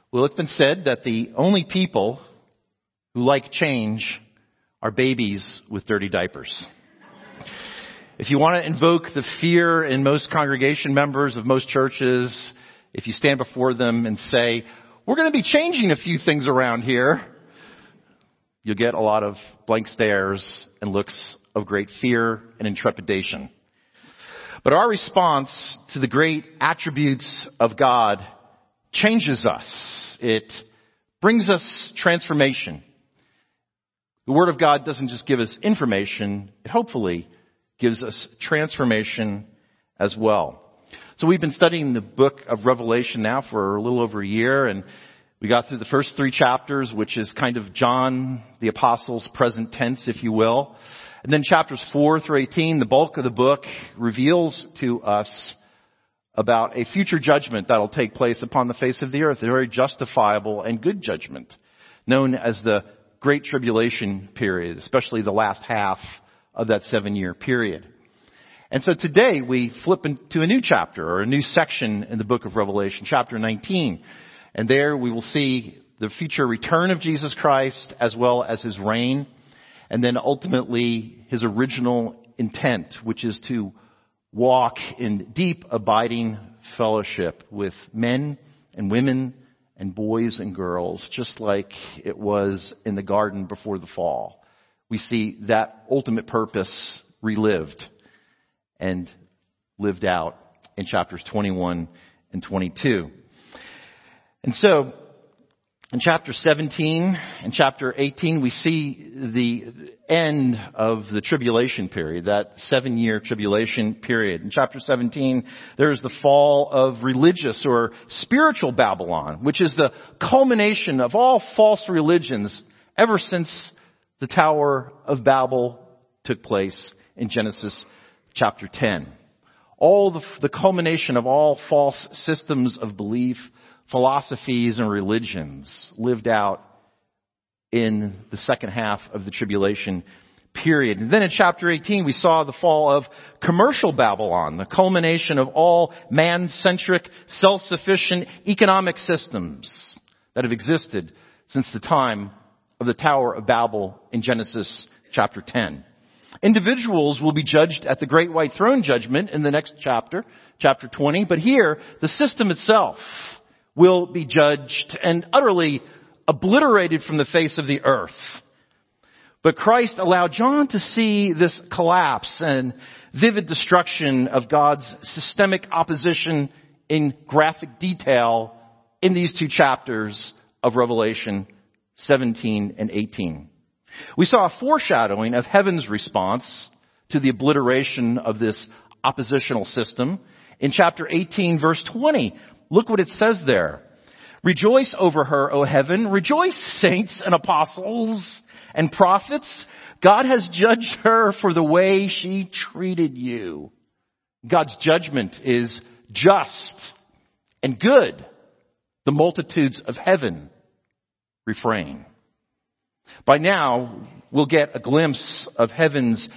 Well, it's been said that the only people who like change are babies with dirty diapers. If you want to invoke the fear in most congregation members of most churches, if you stand before them and say, we're going to be changing a few things around here, you'll get a lot of blank stares and looks of great fear and intrepidation. But our response to the great attributes of God changes us. It brings us transformation. The Word of God doesn't just give us information, it hopefully gives us transformation as well. So we've been studying the book of Revelation now for a little over a year, and we got through the first 3 chapters, which is kind of John the Apostle's present tense, if you will. And then chapters 4 through 18, the bulk of the book reveals to us about a future judgment that'll take place upon the face of the earth, a very justifiable and good judgment, known as the Great Tribulation period, especially the last half of that 7-year period. And so today we flip into a new chapter or a new section in the book of Revelation, chapter 19. And there we will see the future return of Jesus Christ as well as his reign. And then ultimately his original intent, which is to walk in deep abiding fellowship with men and women and boys and girls, just like it was in the garden before the fall. We see that ultimate purpose relived and lived out in chapters 21 and 22. And so, in chapter 17 and chapter 18, we see the end of the tribulation period, that 7-year tribulation period. In chapter 17, there's the fall of religious or spiritual Babylon, which is the culmination of all false religions ever since the Tower of Babel took place in Genesis chapter 10. All the culmination of all false systems of belief, philosophies and religions lived out in the second half of the tribulation period. And then in chapter 18, we saw the fall of commercial Babylon, the culmination of all man-centric, self-sufficient economic systems that have existed since the time of the Tower of Babel in Genesis chapter 10. Individuals will be judged at the Great White Throne Judgment in the next chapter, chapter 20. But here, the system itself will be judged and utterly obliterated from the face of the earth. But Christ allowed John to see this collapse and vivid destruction of God's systemic opposition in graphic detail in these 2 chapters of Revelation 17 and 18. We saw a foreshadowing of heaven's response to the obliteration of this oppositional system in chapter 18, verse 20. Look what it says there. Rejoice over her, O heaven. Rejoice, saints and apostles and prophets. God has judged her for the way she treated you. God's judgment is just and good. The multitudes of heaven refrain. By now, we'll get a glimpse of heaven's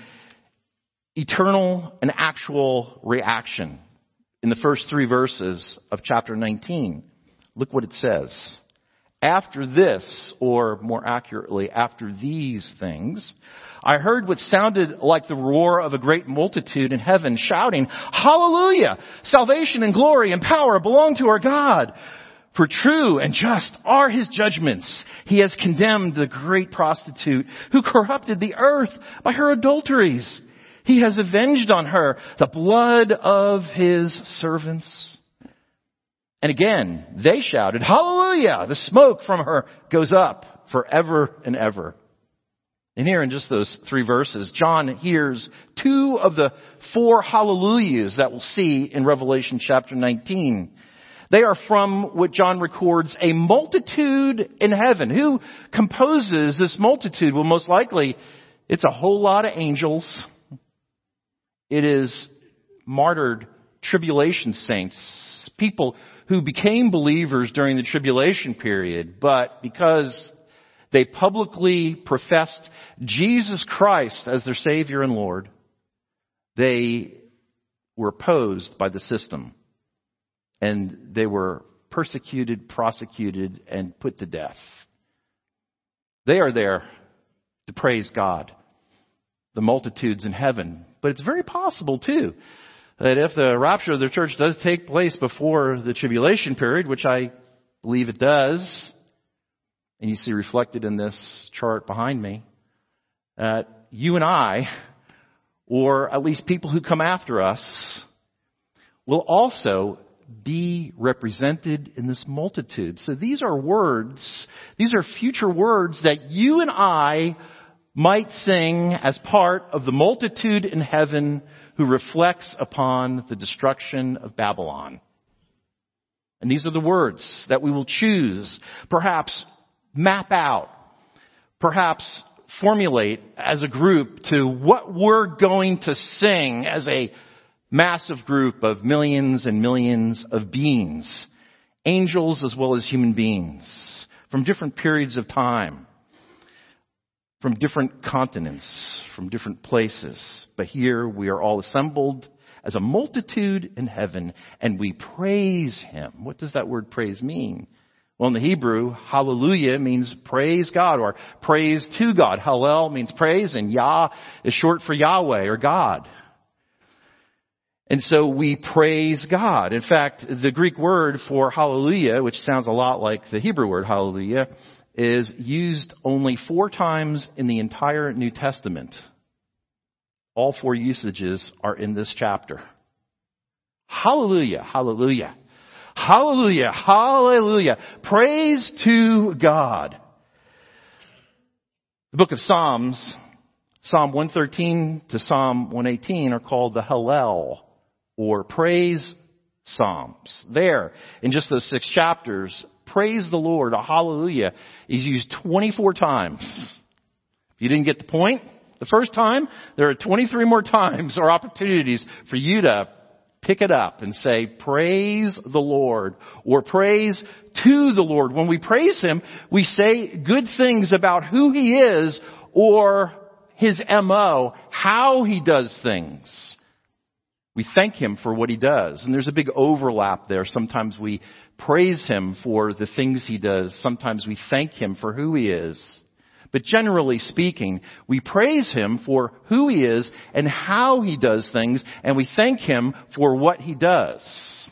eternal and actual reaction in the first 3 verses of chapter 19. Look what it says. After this, or more accurately, after these things, I heard what sounded like the roar of a great multitude in heaven shouting, Hallelujah! Salvation and glory and power belong to our God. For true and just are his judgments. He has condemned the great prostitute who corrupted the earth by her adulteries. He has avenged on her the blood of his servants. And again, they shouted, Hallelujah! The smoke from her goes up forever and ever. And here in just those 3 verses, John hears 2 of the 4 hallelujahs that we'll see in Revelation chapter 19. They are from what John records, a multitude in heaven. Who composes this multitude? Well, most likely, it's a whole lot of angels. It is martyred tribulation saints, people who became believers during the tribulation period, but because they publicly professed Jesus Christ as their Savior and Lord, they were opposed by the system. And they were persecuted, prosecuted, and put to death. They are there to praise God, the multitudes in heaven. But it's very possible, too, that if the rapture of the church does take place before the tribulation period, which I believe it does, and you see reflected in this chart behind me, that you and I, or at least people who come after us, will also be represented in this multitude. So these are words, these are future words that you and I might sing as part of the multitude in heaven who reflects upon the destruction of Babylon. And these are the words that we will choose, perhaps map out, perhaps formulate as a group to what we're going to sing as a massive group of millions and millions of beings, angels as well as human beings, from different periods of time, from different continents, from different places. But here we are all assembled as a multitude in heaven, and we praise Him. What does that word praise mean? Well, in the Hebrew, hallelujah means praise God or praise to God. Hallel means praise, and Yah is short for Yahweh or God. And so we praise God. In fact, the Greek word for hallelujah, which sounds a lot like the Hebrew word hallelujah, is used only 4 times in the entire New Testament. All 4 usages are in this chapter. Hallelujah, hallelujah. Hallelujah, hallelujah. Praise to God. The book of Psalms, Psalm 113 to Psalm 118 are called the Hallel, or praise Psalms. There, in just those 6 chapters, praise the Lord, a hallelujah, is used 24 times. If you didn't get the point the first time, there are 23 more times or opportunities for you to pick it up and say, praise the Lord, or praise to the Lord. When we praise Him, we say good things about who He is or His MO, how He does things. We thank Him for what He does. And there's a big overlap there. Sometimes we praise Him for the things He does. Sometimes we thank Him for who He is. But generally speaking, we praise Him for who He is and how He does things, and we thank Him for what He does.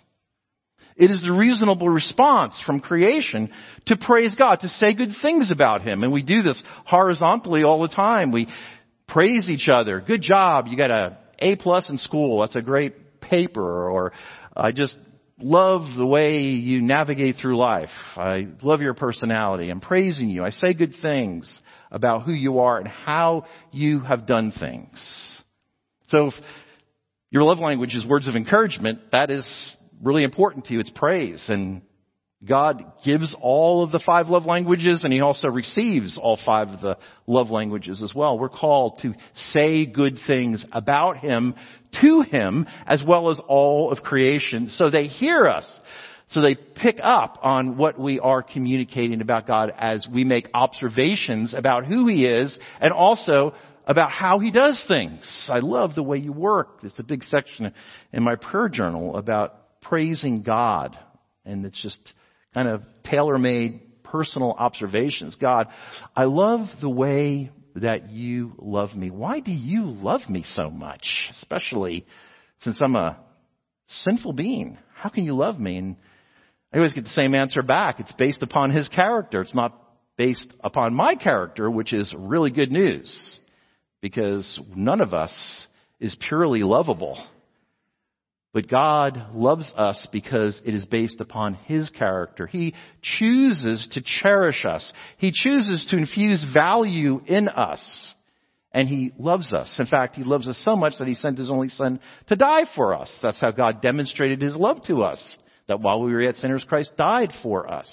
It is the reasonable response from creation to praise God, to say good things about Him. And we do this horizontally all the time. We praise each other. Good job. You got a A+ in school. That's a great paper. Or I just love the way you navigate through life. I love your personality. I'm praising you. I say good things about who you are and how you have done things. So if your love language is words of encouragement, that is really important to you. It's praise. And God gives all of the 5 love languages, and He also receives all 5 of the love languages as well. We're called to say good things about Him, to Him, as well as all of creation, so they hear us. So they pick up on what we are communicating about God as we make observations about who He is and also about how He does things. I love the way you work. There's a big section in my prayer journal about praising God. And it's just kind of tailor-made personal observations. God, I love the way that you love me. Why do you love me so much? Especially since I'm a sinful being. How can you love me? And I always get the same answer back. It's based upon His character. It's not based upon my character, which is really good news, because none of us is purely lovable. But God loves us because it is based upon His character. He chooses to cherish us. He chooses to infuse value in us. And He loves us. In fact, He loves us so much that He sent His only Son to die for us. That's how God demonstrated His love to us. That while we were yet sinners, Christ died for us.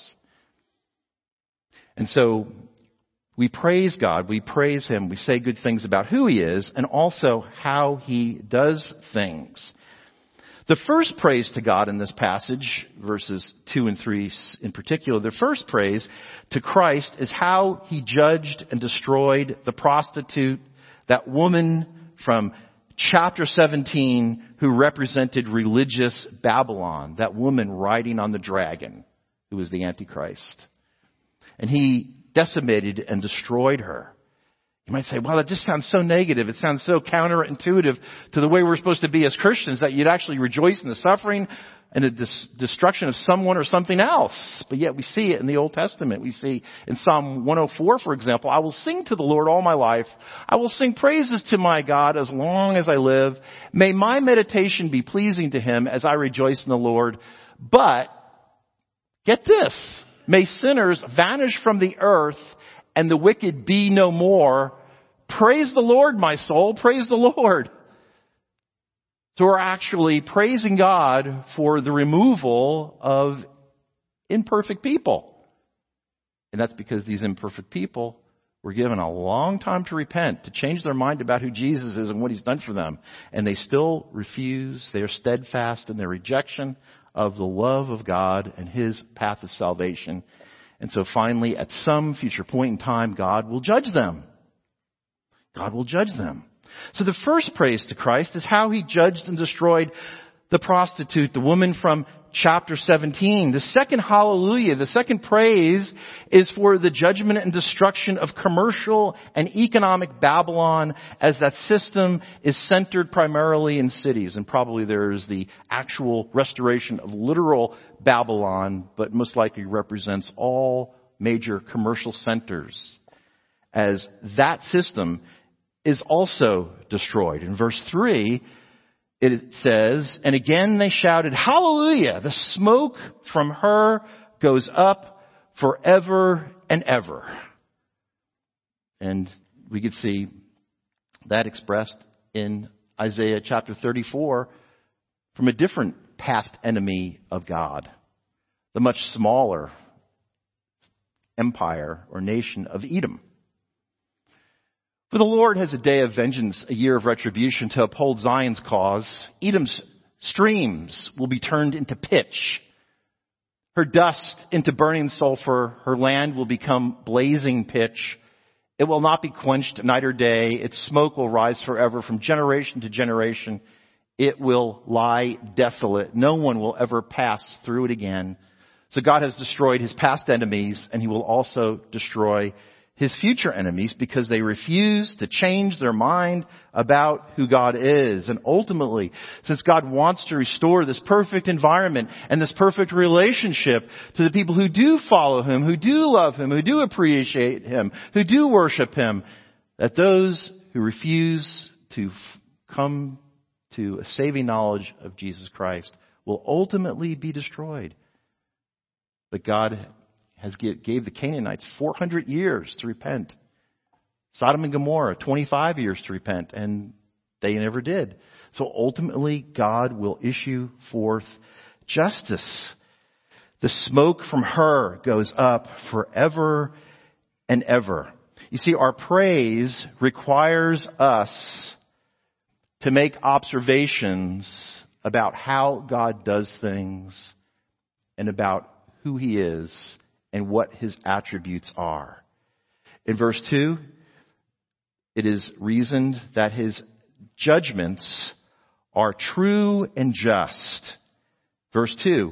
And so we praise God, we praise Him, we say good things about who He is and also how He does things. The first praise to God in this passage, verses 2 and 3 in particular, the first praise to Christ is how He judged and destroyed the prostitute, that woman from chapter 17 who represented religious Babylon, that woman riding on the dragon. who was the Antichrist. And he decimated and destroyed her. You might say, well, that just sounds so negative. It sounds so counterintuitive to the way we're supposed to be as Christians, that you'd actually rejoice in the suffering and the destruction of someone or something else. But yet we see it in the Old Testament. We see in Psalm 104, for example, I will sing to the Lord all my life. I will sing praises to my God as long as I live. May my meditation be pleasing to him as I rejoice in the Lord. But, get this, may sinners vanish from the earth and the wicked be no more. Praise the Lord, my soul. Praise the Lord. So we're actually praising God for the removal of imperfect people. And that's because these imperfect people were given a long time to repent, to change their mind about who Jesus is and what he's done for them. And they still refuse. They are steadfast in their rejection of the love of God and his path of salvation. And so finally, at some future point in time, God will judge them. God will judge them. So the first praise to Christ is how he judged and destroyed the prostitute, the woman from chapter 17. The second hallelujah, the second praise is for the judgment and destruction of commercial and economic Babylon, as that system is centered primarily in cities. And probably there is the actual restoration of literal Babylon, but most likely represents all major commercial centers, as that system is also destroyed. In verse 3, it says, and again they shouted, hallelujah! The smoke from her goes up forever and ever. And we could see that expressed in Isaiah chapter 34 from a different past enemy of God, the much smaller empire or nation of Edom. For the Lord has a day of vengeance, a year of retribution to uphold Zion's cause. Edom's streams will be turned into pitch, her dust into burning sulfur. Her land will become blazing pitch. It will not be quenched night or day. Its smoke will rise forever from generation to generation. It will lie desolate. No one will ever pass through it again. So God has destroyed his past enemies, and he will also destroy his future enemies because they refuse to change their mind about who God is. And ultimately, since God wants to restore this perfect environment and this perfect relationship to the people who do follow him, who do love him, who do appreciate him, who do worship him, that those who refuse to come to a saving knowledge of Jesus Christ will ultimately be destroyed. But God gave the Canaanites 400 years to repent. Sodom and Gomorrah, 25 years to repent, and they never did. So ultimately, God will issue forth justice. The smoke from her goes up forever and ever. You see, our praise requires us to make observations about how God does things and about who he is and what his attributes are. In verse 2, it is reasoned that his judgments are true and just. Verse 2,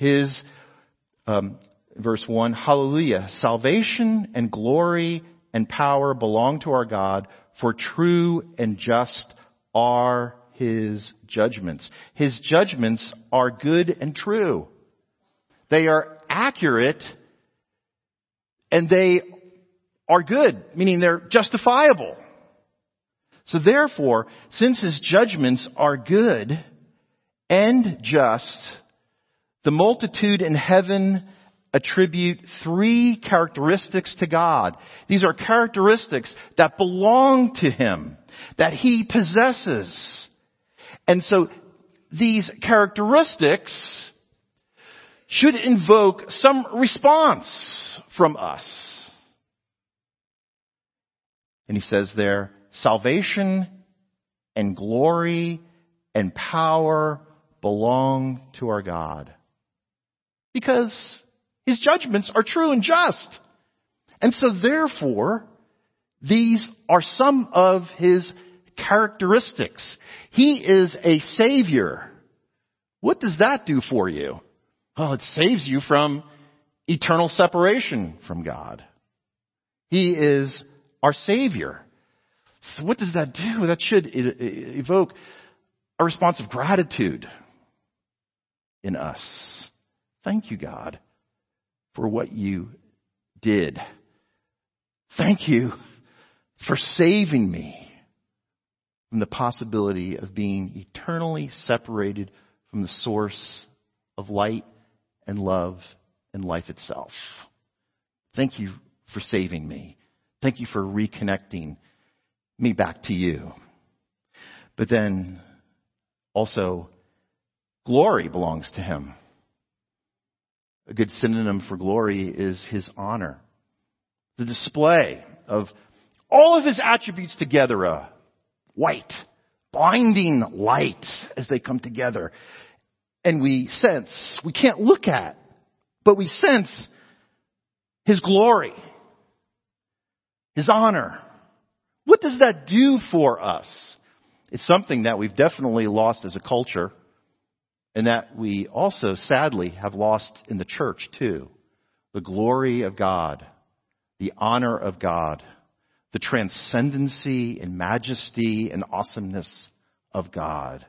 verse 1, hallelujah, salvation and glory and power belong to our God, for true and just are his judgments. His judgments are good and true. They are accurate and they are good, meaning they're justifiable. So therefore, since his judgments are good and just, the multitude in heaven attribute three characteristics to God. These are characteristics that belong to him, that he possesses. And so these characteristics should invoke some response from us. And he says there, salvation and glory and power belong to our God, because his judgments are true and just. And so therefore, these are some of his characteristics. He is a savior. What does that do for you? Well, it saves you from eternal separation from God. He is our Savior. So what does that do? That should evoke a response of gratitude in us. Thank you, God, for what you did. Thank you for saving me from the possibility of being eternally separated from the source of light and love and life itself. Thank you for saving me. Thank you for reconnecting me back to you. But then also, glory belongs to him. A good synonym for glory is his honor. The display of all of his attributes together, a white, blinding light as they come together. And we sense, we can't look at, but we sense his glory, his honor. What does that do for us? It's something that we've definitely lost as a culture, and that we also sadly have lost in the church too. The glory of God, the honor of God, the transcendency and majesty and awesomeness of God.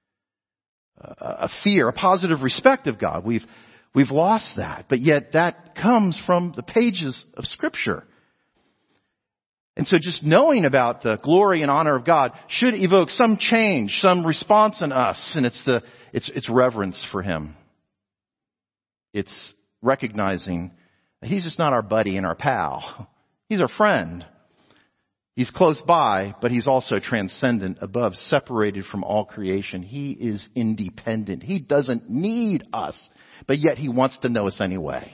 A fear, a positive respect of God. We've lost that, but yet that comes from the pages of Scripture. And so just knowing about the glory and honor of God should evoke some change, some response in us, and it's reverence for him. It's recognizing that he's just not our buddy and our pal. He's our friend. He's close by, but he's also transcendent, above, separated from all creation. He is independent. He doesn't need us, but yet he wants to know us anyway.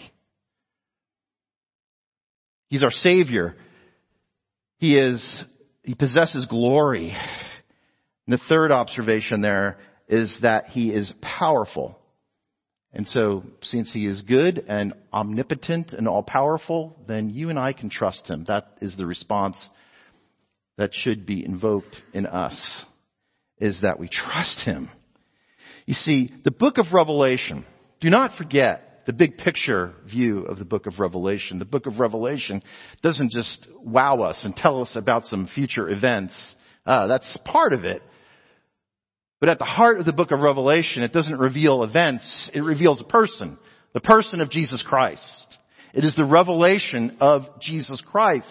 He's our Savior. He possesses glory. And the third observation there is that he is powerful. And so, since he is good and omnipotent and all-powerful, then you and I can trust him. That is the response that should be invoked in us, is that we trust him. You see, the book of Revelation, do not forget the big picture view of the book of Revelation. The book of Revelation doesn't just wow us and tell us about some future events. That's part of it. But at the heart of the book of Revelation, it doesn't reveal events. It reveals a person, the person of Jesus Christ. It is the revelation of Jesus Christ.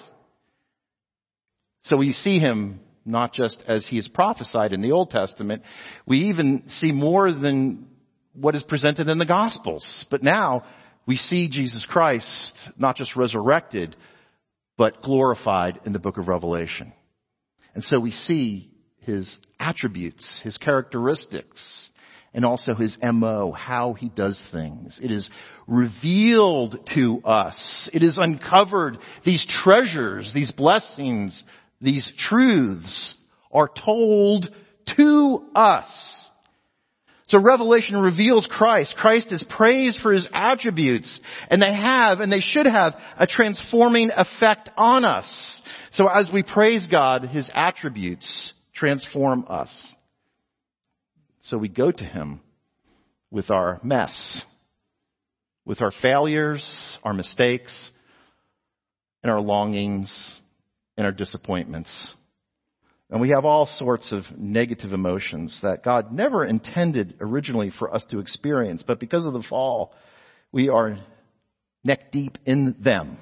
So we see him not just as he is prophesied in the Old Testament. We even see more than what is presented in the Gospels. But now we see Jesus Christ not just resurrected, but glorified in the book of Revelation. And so we see his attributes, his characteristics, and also his MO, how he does things. It is revealed to us. It is uncovered. These treasures, these blessings, these truths are told to us. So Revelation reveals Christ. Christ is praised for his attributes, and they should have a transforming effect on us. So as we praise God, his attributes transform us. So we go to him with our mess, with our failures, our mistakes, and our longings, and our disappointments. And we have all sorts of negative emotions that God never intended originally for us to experience. But because of the fall, we are neck deep in them.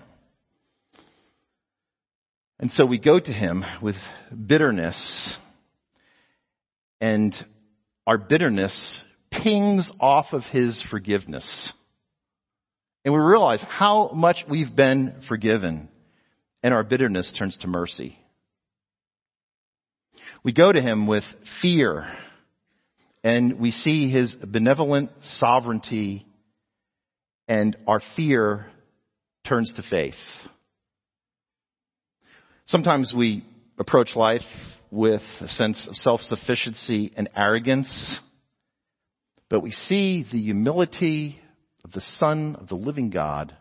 And so we go to him with bitterness. And our bitterness pings off of his forgiveness. And we realize how much we've been forgiven. And our bitterness turns to mercy. We go to him with fear, and we see his benevolent sovereignty, and our fear turns to faith. Sometimes we approach life with a sense of self-sufficiency and arrogance, but we see the humility of the Son of the living God.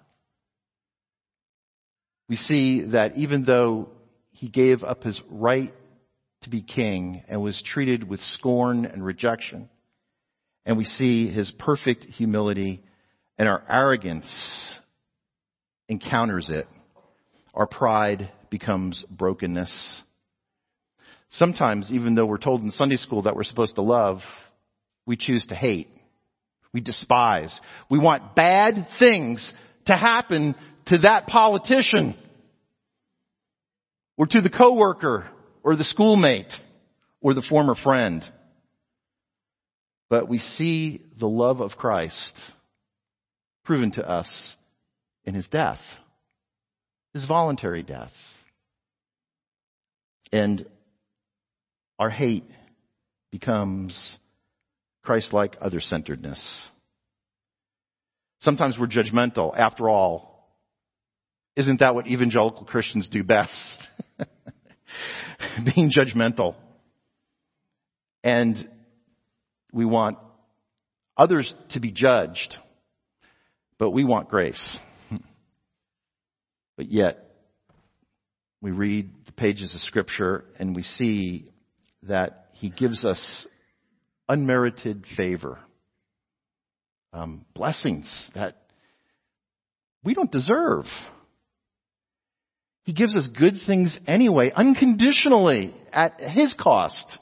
We see that even though he gave up his right to be king and was treated with scorn and rejection. And we see his perfect humility, and our arrogance encounters it, our pride becomes brokenness. Sometimes, even though we're told in Sunday school that we're supposed to love, we choose to hate. We despise. We want bad things to happen to that politician, or to the coworker, or the schoolmate, or the former friend. But we see the love of Christ proven to us in his death, his voluntary death. And our hate becomes Christ-like other-centeredness. Sometimes we're judgmental. After all, isn't that what evangelical Christians do best? Being judgmental. And we want others to be judged, but we want grace. But yet, we read the pages of Scripture and we see that he gives us unmerited favor, blessings that we don't deserve. He gives us good things anyway, unconditionally, at his cost.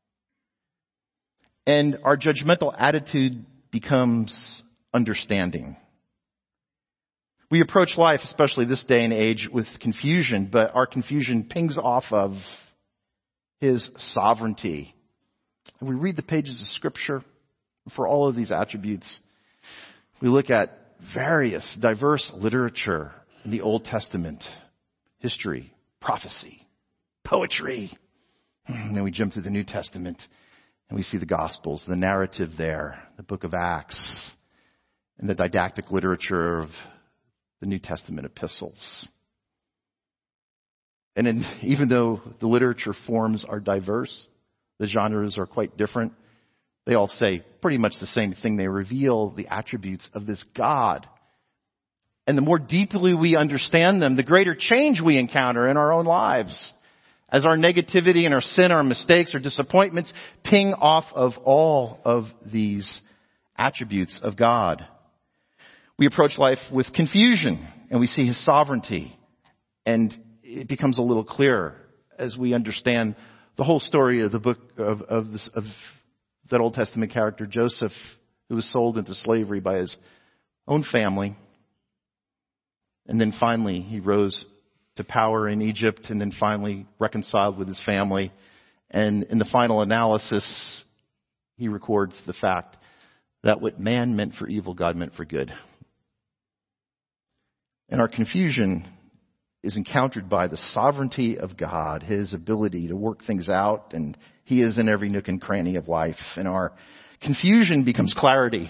And our judgmental attitude becomes understanding. We approach life, especially this day and age, with confusion, but our confusion pings off of his sovereignty. And we read the pages of Scripture for all of these attributes. We look at various, diverse literature in the Old Testament, history, prophecy, poetry. And then we jump to the New Testament and we see the Gospels, the narrative there, the book of Acts, and the didactic literature of the New Testament epistles. And even though the literature forms are diverse, the genres are quite different, they all say pretty much the same thing. They reveal the attributes of this God. And the more deeply we understand them, the greater change we encounter in our own lives. As our negativity and our sin, our mistakes, our disappointments ping off of all of these attributes of God. We approach life with confusion and we see his sovereignty. And it becomes a little clearer as we understand the whole story of the book of that Old Testament character, Joseph, who was sold into slavery by his own family. And then finally, he rose to power in Egypt and then finally reconciled with his family. And in the final analysis, he records the fact that what man meant for evil, God meant for good. And our confusion is encountered by the sovereignty of God, his ability to work things out, and he is in every nook and cranny of life. And our confusion becomes clarity.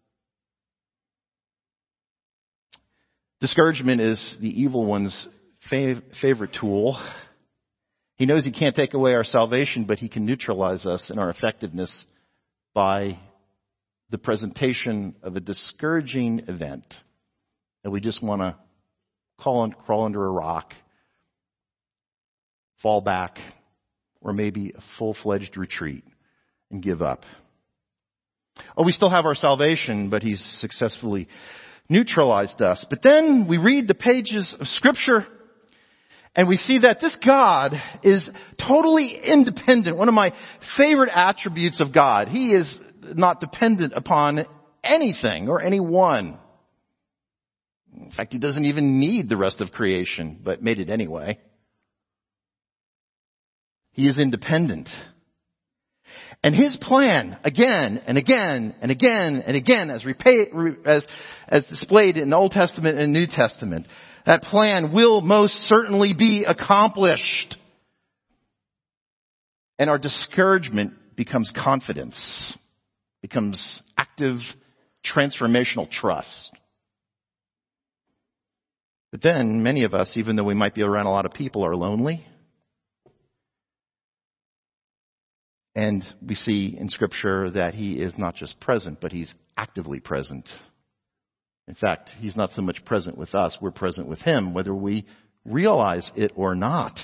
Discouragement is the evil one's favorite tool. He knows he can't take away our salvation, but he can neutralize us in our effectiveness by the presentation of a discouraging event that we just want to crawl under a rock, fall back, or maybe a full-fledged retreat and give up. Oh, we still have our salvation, but he's successfully neutralized us. But then we read the pages of Scripture and we see that this God is totally independent. One of my favorite attributes of God. He is not dependent upon anything or anyone. In fact, he doesn't even need the rest of creation, but made it anyway. He is independent. And his plan, again and again and again and again, as displayed in the Old Testament and New Testament, that plan will most certainly be accomplished. And our discouragement becomes confidence, becomes active, transformational trust. But then many of us, even though we might be around a lot of people, are lonely. And we see in Scripture that he is not just present, but he's actively present. In fact, he's not so much present with us, we're present with him, whether we realize it or not.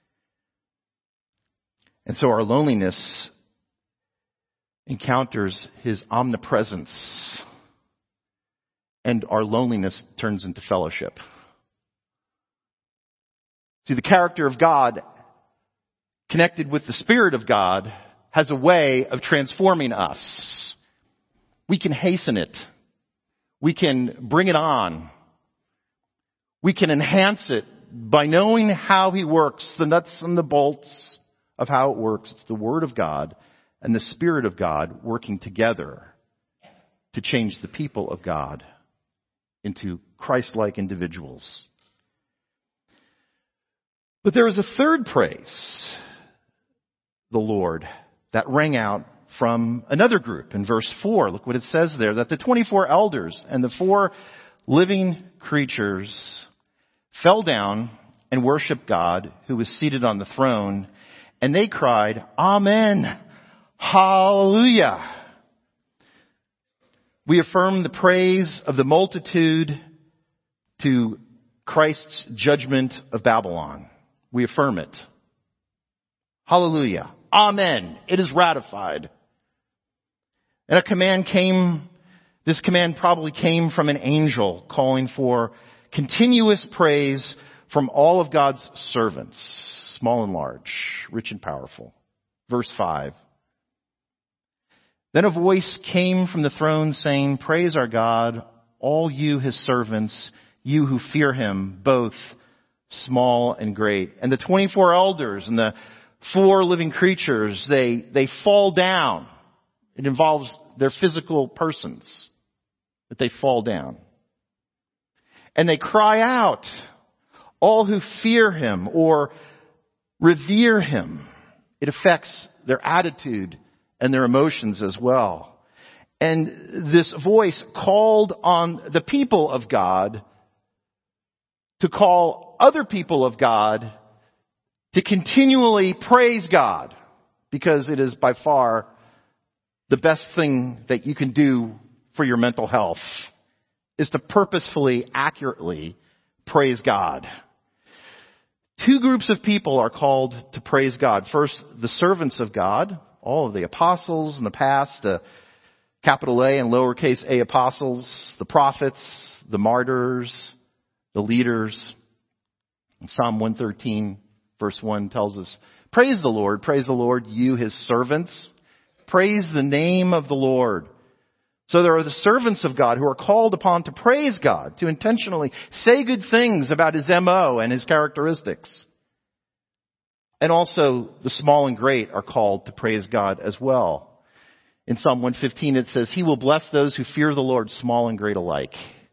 And so our loneliness encounters his omnipresence, and our loneliness turns into fellowship. See, the character of God connected with the Spirit of God has a way of transforming us. We can hasten it. We can bring it on. We can enhance it by knowing how He works, the nuts and the bolts of how it works. It's the Word of God and the Spirit of God working together to change the people of God into Christ-like individuals. But there is a third praise, the Lord, that rang out from another group in verse 4. Look what it says there, that the 24 elders and the 4 living creatures fell down and worshiped God who was seated on the throne, and they cried, Amen, Hallelujah. We affirm the praise of the multitude to Christ's judgment of Babylon. We affirm it. Hallelujah. Amen. It is ratified. And this command probably came from an angel calling for continuous praise from all of God's servants, small and large, rich and powerful. Verse 5. Then a voice came from the throne saying, Praise our God, all you His servants, you who fear Him, both small and great. And the 24 elders and the 4 living creatures, they fall down. It involves their physical persons, that they fall down. And they cry out, all who fear Him or revere Him. It affects their attitude and their emotions as well. And this voice called on the people of God to call other people of God to continually praise God, because it is by far the best thing that you can do for your mental health, is to purposefully, accurately praise God. 2 groups of people are called to praise God. First, the servants of God, all of the apostles in the past, the capital A and lowercase a apostles, the prophets, the martyrs, the leaders. And Psalm 113 verse 1 tells us, praise the Lord, you His servants. Praise the name of the Lord. So there are the servants of God who are called upon to praise God, to intentionally say good things about His MO and His characteristics. And also the small and great are called to praise God as well. In Psalm 115 it says, He will bless those who fear the Lord, small and great alike.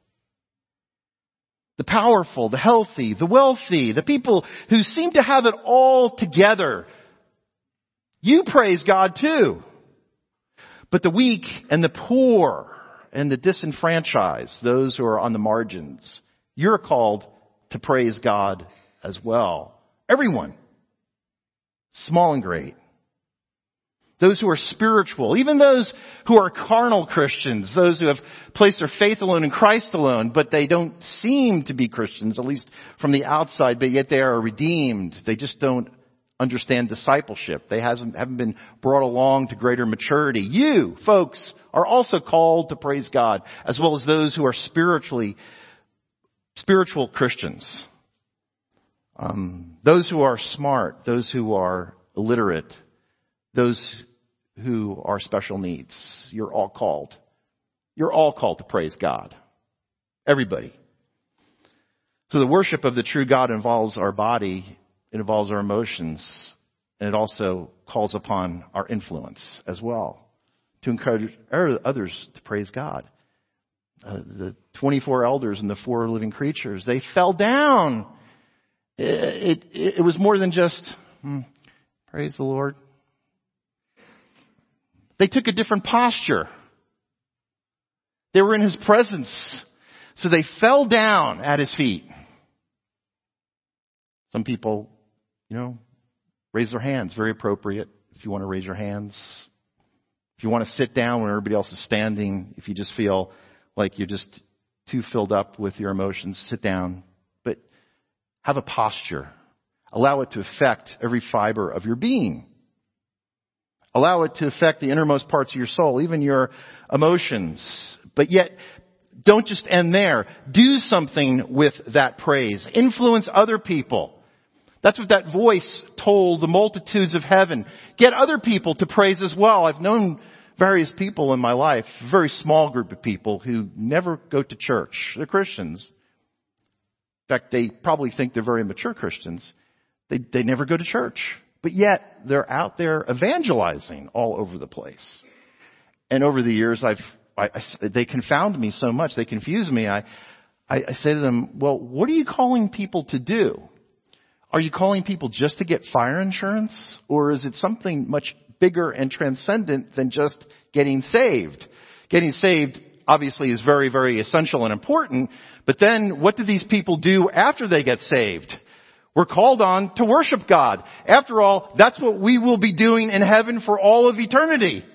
The powerful, the healthy, the wealthy, the people who seem to have it all together. You praise God too. But the weak and the poor and the disenfranchised, those who are on the margins, you're called to praise God as well. Everyone, small and great. Those who are spiritual, even those who are carnal Christians, those who have placed their faith alone in Christ alone, but they don't seem to be Christians, at least from the outside, but yet they are redeemed. They just don't understand discipleship. They haven't been brought along to greater maturity. You, folks, are also called to praise God, as well as those who are spiritual Christians. Those who are smart, those who are illiterate, those who are special needs. You're all called. You're all called to praise God. Everybody. So the worship of the true God involves our body, it involves our emotions, and it also calls upon our influence as well to encourage others to praise God. The 24 elders and the 4 living creatures, they fell down. It was more than just, praise the Lord. They took a different posture. They were in His presence. So they fell down at His feet. Some people, raise their hands. Very appropriate if you want to raise your hands. If you want to sit down when everybody else is standing, if you just feel like you're just too filled up with your emotions, sit down. But have a posture. Allow it to affect every fiber of your being. Allow it to affect the innermost parts of your soul, even your emotions. But yet, don't just end there. Do something with that praise. Influence other people. That's what that voice told the multitudes of heaven. Get other people to praise as well. I've known various people in my life, a very small group of people who never go to church. They're Christians. In fact, they probably think they're very mature Christians. They never go to church. But yet, they're out there evangelizing all over the place. And over the years, they confound me so much. They confuse me. I say to them, well, what are you calling people to do? Are you calling people just to get fire insurance? Or is it something much bigger and transcendent than just getting saved? Getting saved obviously is very, very essential and important. But then what do these people do after they get saved? We're called on to worship God. After all, that's what we will be doing in heaven for all of eternity.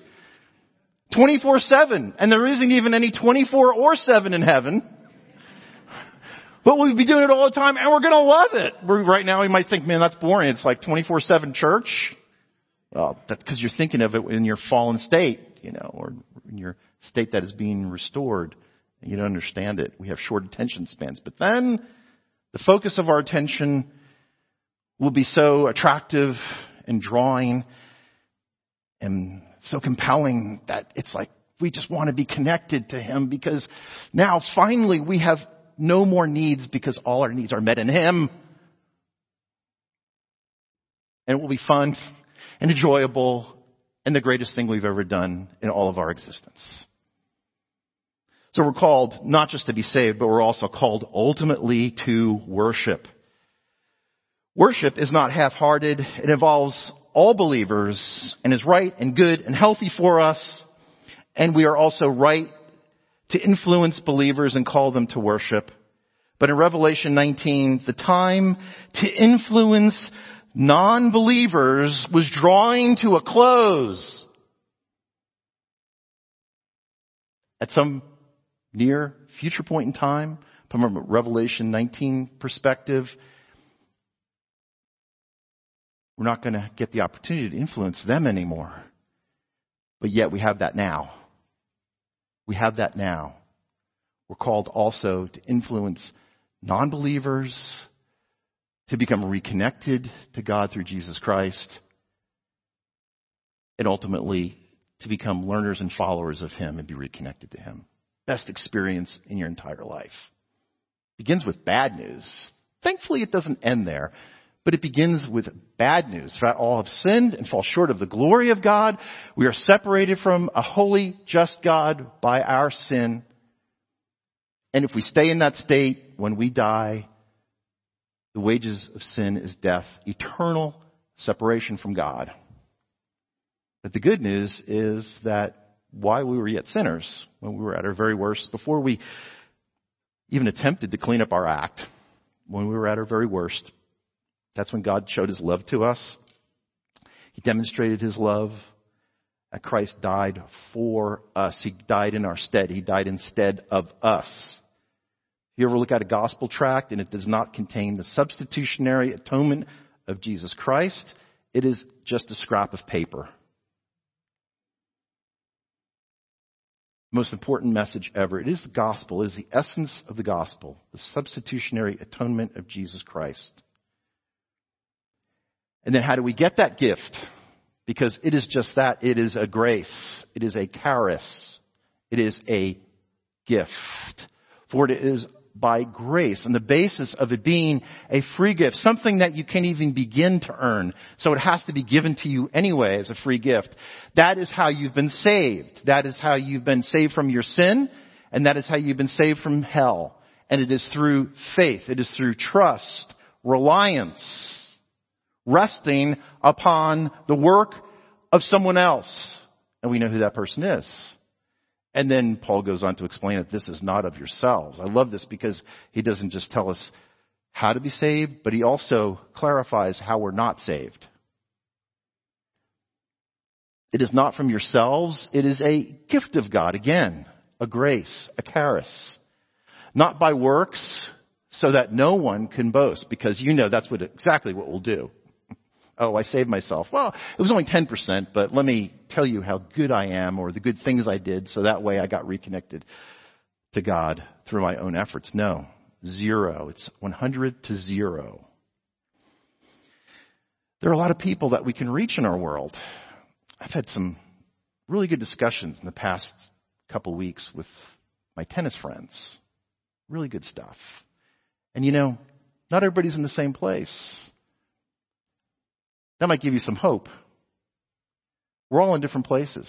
24/7. And there isn't even any 24 or 7 in heaven. But we'll be doing it all the time, and we're going to love it. Right now, you might think, man, that's boring. It's like 24/7 church. Well, that's because you're thinking of it in your fallen state, or in your state that is being restored. And you don't understand it. We have short attention spans. But then the focus of our attention will be so attractive and drawing and so compelling that it's like we just want to be connected to Him, because now finally we have no more needs because all our needs are met in Him. And it will be fun and enjoyable and the greatest thing we've ever done in all of our existence. So we're called not just to be saved, but we're also called ultimately to worship. Worship is not half-hearted. It involves all believers and is right and good and healthy for us. And we are also right to influence believers and call them to worship. But in Revelation 19, the time to influence non-believers was drawing to a close. At some near future point in time, from a Revelation 19 perspective, we're not going to get the opportunity to influence them anymore. But yet we have that now. We have that now. We're called also to influence non-believers, to become reconnected to God through Jesus Christ, and ultimately to become learners and followers of Him and be reconnected to Him. Best experience in your entire life. Begins with bad news. Thankfully, it doesn't end there. But it begins with bad news. For all have sinned and fall short of the glory of God. We are separated from a holy, just God by our sin. And if we stay in that state, when we die, the wages of sin is death, eternal separation from God. But the good news is that while we were yet sinners, when we were at our very worst, before we even attempted to clean up our act, when we were at our very worst, that's when God showed His love to us. He demonstrated His love. That Christ died for us. He died in our stead. He died instead of us. You ever look at a gospel tract and it does not contain the substitutionary atonement of Jesus Christ? It is just a scrap of paper. Most important message ever. It is the gospel. It is the essence of the gospel. The substitutionary atonement of Jesus Christ. And then how do we get that gift? Because it is just that. It is a grace. It is a charis. It is a gift. For it is by grace, on the basis of it being a free gift, something that you can't even begin to earn. So it has to be given to you anyway as a free gift. That is how you've been saved. That is how you've been saved from your sin, and that is how you've been saved from hell. And it is through faith. It is through trust, reliance, resting upon the work of someone else. And we know who that person is. And then Paul goes on to explain that this is not of yourselves. I love this because he doesn't just tell us how to be saved, but he also clarifies how we're not saved. It is not from yourselves. It is a gift of God. Again, a grace, a charis. Not by works, so that no one can boast, because you know that's exactly what we'll do. Oh, I saved myself. Well, it was only 10%, but let me tell you how good I am or the good things I did, so that way I got reconnected to God through my own efforts. No, 0. It's 100 to 0. There are a lot of people that we can reach in our world. I've had some really good discussions in the past couple weeks with my tennis friends. Really good stuff. And not everybody's in the same place. That might give you some hope. We're all in different places.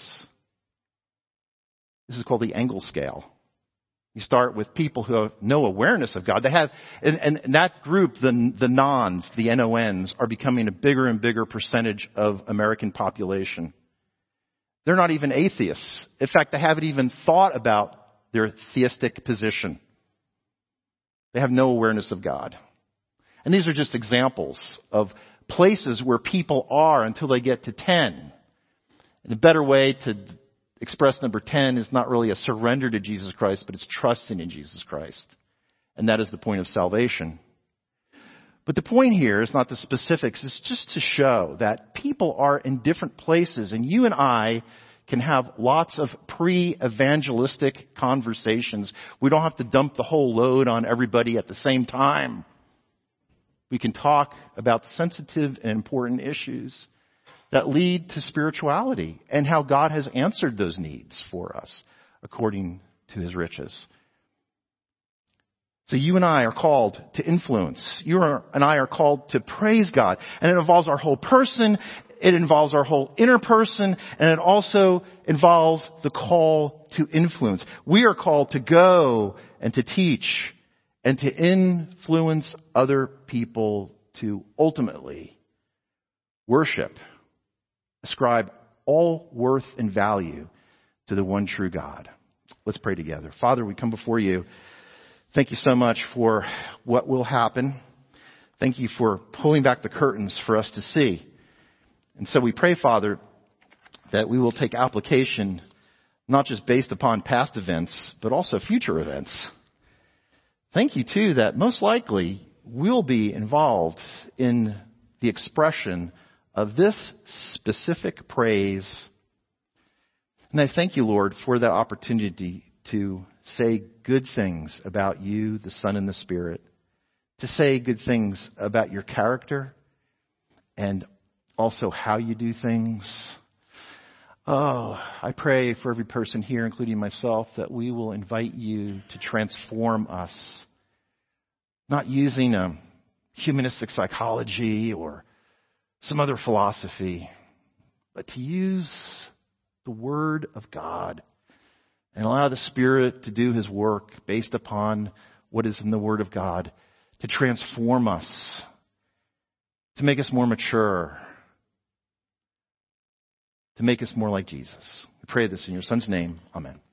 This is called the Engel scale. You start with people who have no awareness of God. They have, and that group, the nons, the NONs, are becoming a bigger and bigger percentage of American population. They're not even atheists. In fact, they haven't even thought about their theistic position. They have no awareness of God. And these are just examples of places where people are until they get to 10. And a better way to express number 10 is not really a surrender to Jesus Christ, but it's trusting in Jesus Christ. And that is the point of salvation. But the point here is not the specifics. It's just to show that people are in different places. And you and I can have lots of pre-evangelistic conversations. We don't have to dump the whole load on everybody at the same time. We can talk about sensitive and important issues that lead to spirituality and how God has answered those needs for us according to his riches. So you and I are called to influence. You and I are called to praise God. And it involves our whole person. It involves our whole inner person. And it also involves the call to influence. We are called to go and to teach and to influence other people to ultimately worship, ascribe all worth and value to the one true God. Let's pray together. Father, we come before you. Thank you so much for what will happen. Thank you for pulling back the curtains for us to see. And so we pray, Father, that we will take application not just based upon past events, but also future events. Thank you, too, that most likely we'll be involved in the expression of this specific praise. And I thank you, Lord, for that opportunity to say good things about you, the Son, and the Spirit, to say good things about your character and also how you do things. Oh, I pray for every person here, including myself, that we will invite you to transform us, not using a humanistic psychology or some other philosophy, but to use the Word of God and allow the Spirit to do his work based upon what is in the Word of God, to transform us, to make us more mature, to make us more like Jesus. We pray this in your Son's name. Amen.